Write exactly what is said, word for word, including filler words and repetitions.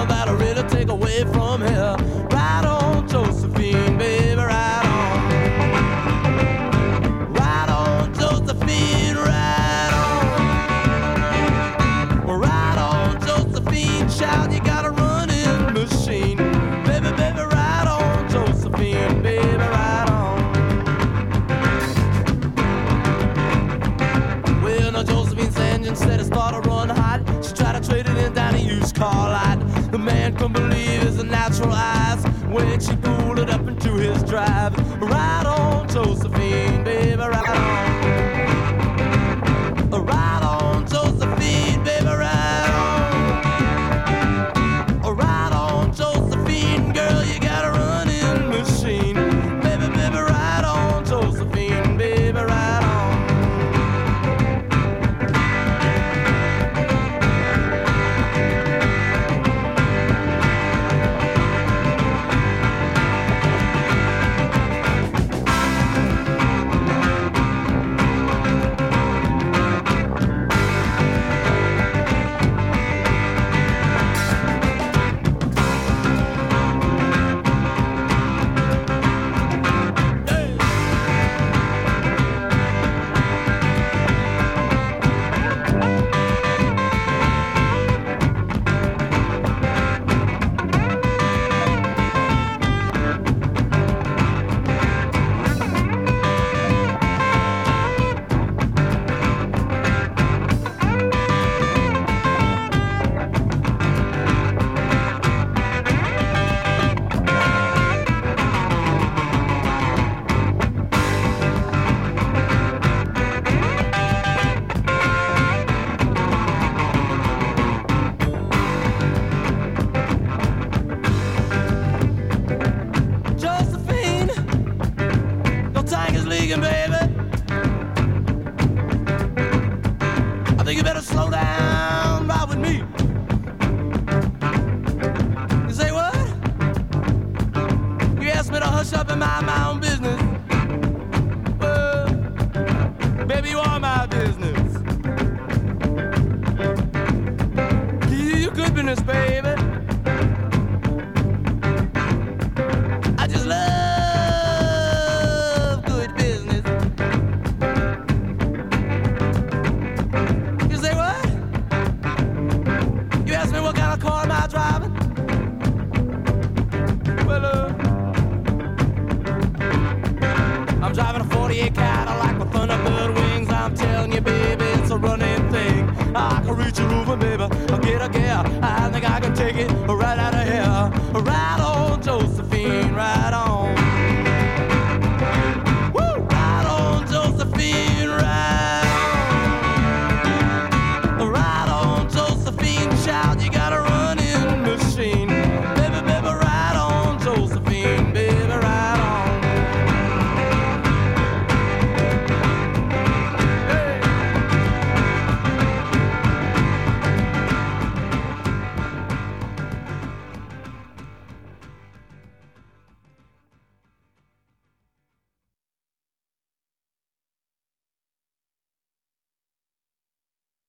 that'll really take away from here. Right on, Josephine, baby, right on. Right on, Josephine, right on. Right on, Josephine, child, you got a running machine. Baby, baby, right on, Josephine, baby, right on. Well, now Josephine's engine said it started to run hot. She tried to trade it in down a used car lot. The man couldn't believe his natural eyes when she pulled it up into his drive. Right on, Josephine, baby, right on. Right on, Josephine, baby, right on. Right on, Josephine, girl, you got a running machine. Baby, baby, right on, Josephine, baby, right on. Baby,